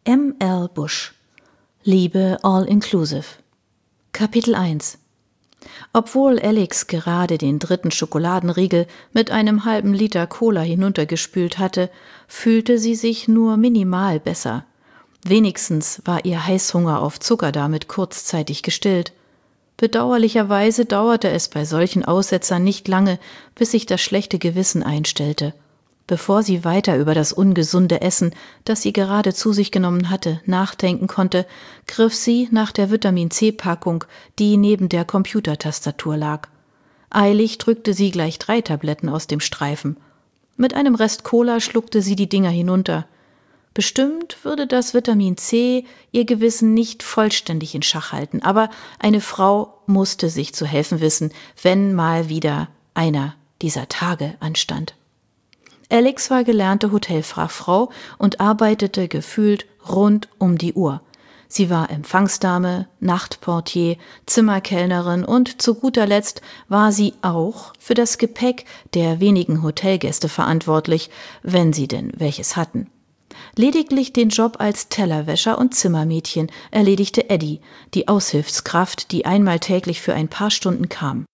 M. L. Bush. Liebe All-Inclusive. Kapitel 1. Obwohl Alex gerade den 3. Schokoladenriegel mit einem halben Liter Cola hinuntergespült hatte, fühlte sie sich nur minimal besser. Wenigstens war ihr Heißhunger auf Zucker damit kurzzeitig gestillt. Bedauerlicherweise dauerte es bei solchen Aussetzern nicht lange, bis sich das schlechte Gewissen einstellte. Bevor sie weiter über das ungesunde Essen, das sie gerade zu sich genommen hatte, nachdenken konnte, griff sie nach der Vitamin-C-Packung, die neben der Computertastatur lag. Eilig drückte sie gleich 3 Tabletten aus dem Streifen. Mit einem Rest Cola schluckte sie die Dinger hinunter. Bestimmt würde das Vitamin C ihr Gewissen nicht vollständig in Schach halten, aber eine Frau musste sich zu helfen wissen, wenn mal wieder einer dieser Tage anstand. Alex war gelernte Hotelfachfrau und arbeitete gefühlt rund um die Uhr. Sie war Empfangsdame, Nachtportier, Zimmerkellnerin und zu guter Letzt war sie auch für das Gepäck der wenigen Hotelgäste verantwortlich, wenn sie denn welches hatten. Lediglich den Job als Tellerwäscher und Zimmermädchen erledigte Eddie, die Aushilfskraft, die einmal täglich für ein paar Stunden kam.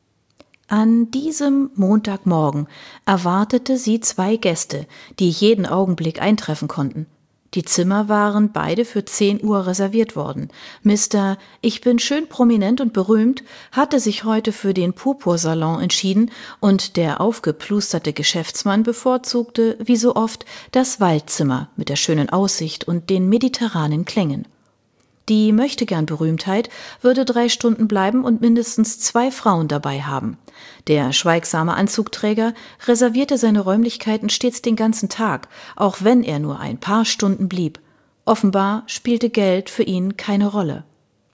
An diesem Montagmorgen erwartete sie 2 Gäste, die jeden Augenblick eintreffen konnten. Die Zimmer waren beide für 10 Uhr reserviert worden. Mr. Ich bin schön prominent und berühmt hatte sich heute für den Purpursalon entschieden und der aufgeplusterte Geschäftsmann bevorzugte, wie so oft, das Waldzimmer mit der schönen Aussicht und den mediterranen Klängen. Die Möchtegern-Berühmtheit würde 3 Stunden bleiben und mindestens 2 Frauen dabei haben. Der schweigsame Anzugträger reservierte seine Räumlichkeiten stets den ganzen Tag, auch wenn er nur ein paar Stunden blieb. Offenbar spielte Geld für ihn keine Rolle.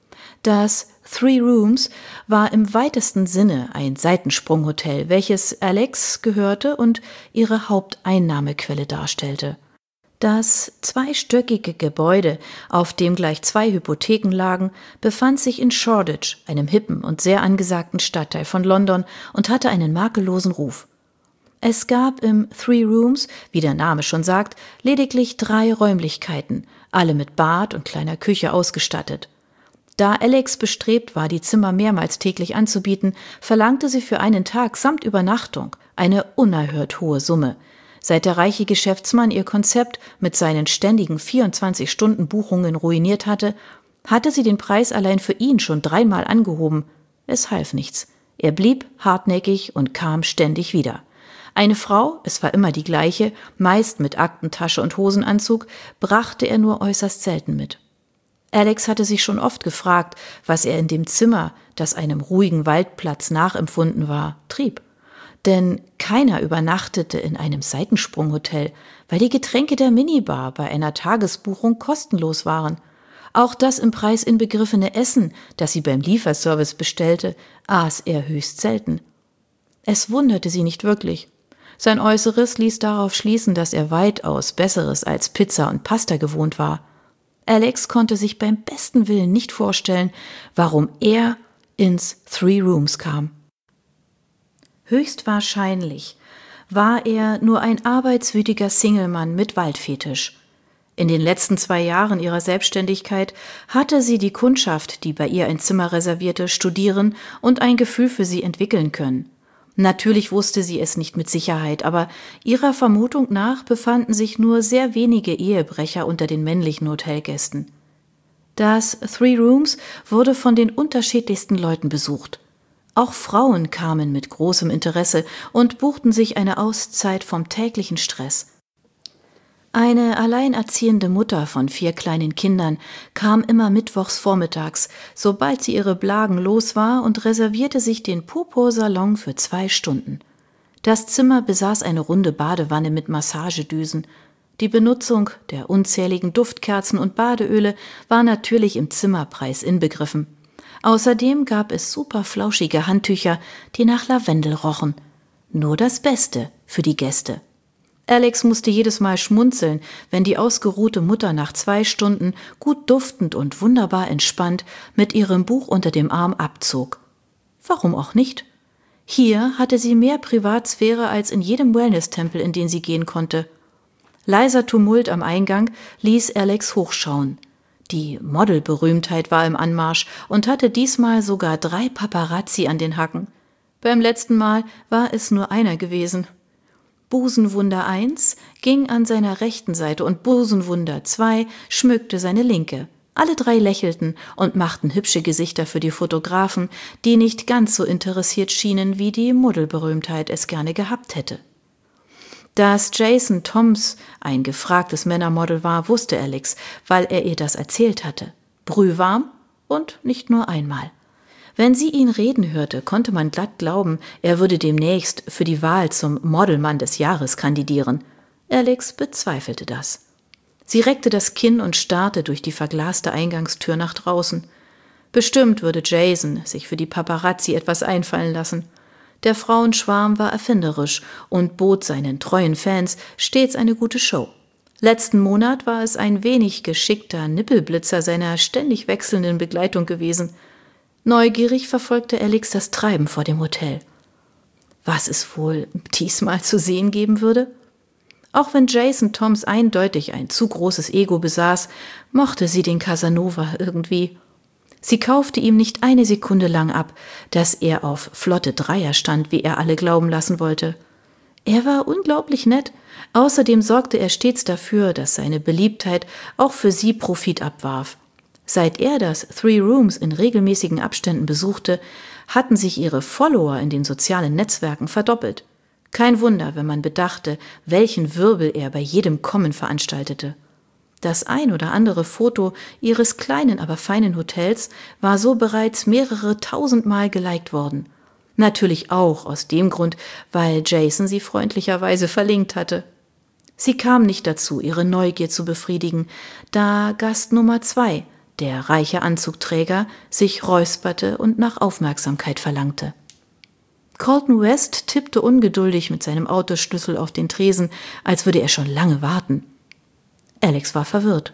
Das 3 Rooms war im weitesten Sinne ein Seitensprunghotel, welches Alex gehörte und ihre Haupteinnahmequelle darstellte. Das 2-stöckige Gebäude, auf dem gleich 2 Hypotheken lagen, befand sich in Shoreditch, einem hippen und sehr angesagten Stadtteil von London, und hatte einen makellosen Ruf. Es gab im 3 Rooms, wie der Name schon sagt, lediglich 3 Räumlichkeiten, alle mit Bad und kleiner Küche ausgestattet. Da Alex bestrebt war, die Zimmer mehrmals täglich anzubieten, verlangte sie für einen Tag samt Übernachtung eine unerhört hohe Summe. Seit der reiche Geschäftsmann ihr Konzept mit seinen ständigen 24-Stunden-Buchungen ruiniert hatte, hatte sie den Preis allein für ihn schon 3-mal angehoben. Es half nichts. Er blieb hartnäckig und kam ständig wieder. Eine Frau, es war immer die gleiche, meist mit Aktentasche und Hosenanzug, brachte er nur äußerst selten mit. Alex hatte sich schon oft gefragt, was er in dem Zimmer, das einem ruhigen Waldplatz nachempfunden war, trieb. Denn keiner übernachtete in einem Seitensprunghotel, weil die Getränke der Minibar bei einer Tagesbuchung kostenlos waren. Auch das im Preis inbegriffene Essen, das sie beim Lieferservice bestellte, aß er höchst selten. Es wunderte sie nicht wirklich. Sein Äußeres ließ darauf schließen, dass er weitaus Besseres als Pizza und Pasta gewohnt war. Alex konnte sich beim besten Willen nicht vorstellen, warum er ins 3 Rooms kam. Höchstwahrscheinlich war er nur ein arbeitswütiger Singlemann mit Waldfetisch. In den letzten 2 Jahren ihrer Selbstständigkeit hatte sie die Kundschaft, die bei ihr ein Zimmer reservierte, studieren und ein Gefühl für sie entwickeln können. Natürlich wusste sie es nicht mit Sicherheit, aber ihrer Vermutung nach befanden sich nur sehr wenige Ehebrecher unter den männlichen Hotelgästen. Das 3 Rooms wurde von den unterschiedlichsten Leuten besucht. Auch Frauen kamen mit großem Interesse und buchten sich eine Auszeit vom täglichen Stress. Eine alleinerziehende Mutter von 4 kleinen Kindern kam immer mittwochs vormittags, sobald sie ihre Blagen los war, und reservierte sich den Purpursalon für 2 Stunden. Das Zimmer besaß eine runde Badewanne mit Massagedüsen. Die Benutzung der unzähligen Duftkerzen und Badeöle war natürlich im Zimmerpreis inbegriffen. Außerdem gab es super flauschige Handtücher, die nach Lavendel rochen. Nur das Beste für die Gäste. Alex musste jedes Mal schmunzeln, wenn die ausgeruhte Mutter nach 2 Stunden gut duftend und wunderbar entspannt mit ihrem Buch unter dem Arm abzog. Warum auch nicht? Hier hatte sie mehr Privatsphäre als in jedem Wellness-Tempel, in den sie gehen konnte. Leiser Tumult am Eingang ließ Alex hochschauen. Die Modelberühmtheit war im Anmarsch und hatte diesmal sogar 3 Paparazzi an den Hacken. Beim letzten Mal war es nur einer gewesen. Busenwunder 1 ging an seiner rechten Seite und Busenwunder 2 schmückte seine linke. Alle 3 lächelten und machten hübsche Gesichter für die Fotografen, die nicht ganz so interessiert schienen, wie die Modelberühmtheit es gerne gehabt hätte. Dass Jason Toms ein gefragtes Männermodel war, wusste Alex, weil er ihr das erzählt hatte. Brühwarm und nicht nur einmal. Wenn sie ihn reden hörte, konnte man glatt glauben, er würde demnächst für die Wahl zum Modelmann des Jahres kandidieren. Alex bezweifelte das. Sie reckte das Kinn und starrte durch die verglaste Eingangstür nach draußen. Bestimmt würde Jason sich für die Paparazzi etwas einfallen lassen. Der Frauenschwarm war erfinderisch und bot seinen treuen Fans stets eine gute Show. Letzten Monat war es ein wenig geschickter Nippelblitzer seiner ständig wechselnden Begleitung gewesen. Neugierig verfolgte Alex das Treiben vor dem Hotel. Was es wohl diesmal zu sehen geben würde? Auch wenn Jason Toms eindeutig ein zu großes Ego besaß, mochte sie den Casanova irgendwie. Sie kaufte ihm nicht eine Sekunde lang ab, dass er auf flotte Dreier stand, wie er alle glauben lassen wollte. Er war unglaublich nett. Außerdem sorgte er stets dafür, dass seine Beliebtheit auch für sie Profit abwarf. Seit er das 3 Rooms in regelmäßigen Abständen besuchte, hatten sich ihre Follower in den sozialen Netzwerken verdoppelt. Kein Wunder, wenn man bedachte, welchen Wirbel er bei jedem Kommen veranstaltete. Das ein oder andere Foto ihres kleinen, aber feinen Hotels war so bereits mehrere 1000 Mal geliked worden. Natürlich auch aus dem Grund, weil Jason sie freundlicherweise verlinkt hatte. Sie kam nicht dazu, ihre Neugier zu befriedigen, da Gast Nummer 2, der reiche Anzugträger, sich räusperte und nach Aufmerksamkeit verlangte. Colton West tippte ungeduldig mit seinem Autoschlüssel auf den Tresen, als würde er schon lange warten. Alex war verwirrt.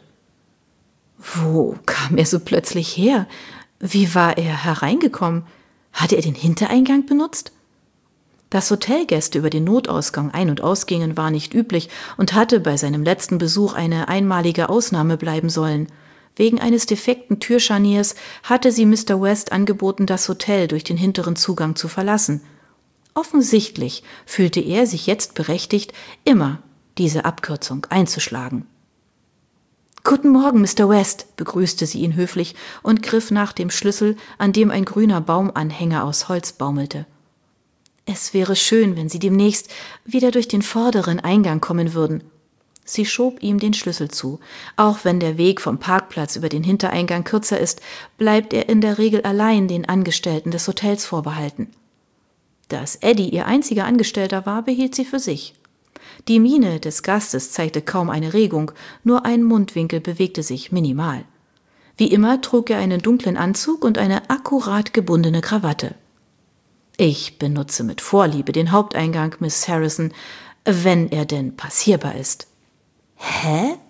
Wo kam er so plötzlich her? Wie war er hereingekommen? Hatte er den Hintereingang benutzt? Dass Hotelgäste über den Notausgang ein- und ausgingen, war nicht üblich und hatte bei seinem letzten Besuch eine einmalige Ausnahme bleiben sollen. Wegen eines defekten Türscharniers hatte sie Mr. West angeboten, das Hotel durch den hinteren Zugang zu verlassen. Offensichtlich fühlte er sich jetzt berechtigt, immer diese Abkürzung einzuschlagen. »Guten Morgen, Mr. West«, begrüßte sie ihn höflich und griff nach dem Schlüssel, an dem ein grüner Baumanhänger aus Holz baumelte. »Es wäre schön, wenn Sie demnächst wieder durch den vorderen Eingang kommen würden.« Sie schob ihm den Schlüssel zu. Auch wenn der Weg vom Parkplatz über den Hintereingang kürzer ist, bleibt er in der Regel allein den Angestellten des Hotels vorbehalten. Dass Eddie ihr einziger Angestellter war, behielt sie für sich. Die Miene des Gastes zeigte kaum eine Regung, nur ein Mundwinkel bewegte sich minimal. Wie immer trug er einen dunklen Anzug und eine akkurat gebundene Krawatte. »Ich benutze mit Vorliebe den Haupteingang, Miss Harrison, wenn er denn passierbar ist.« »Hä?«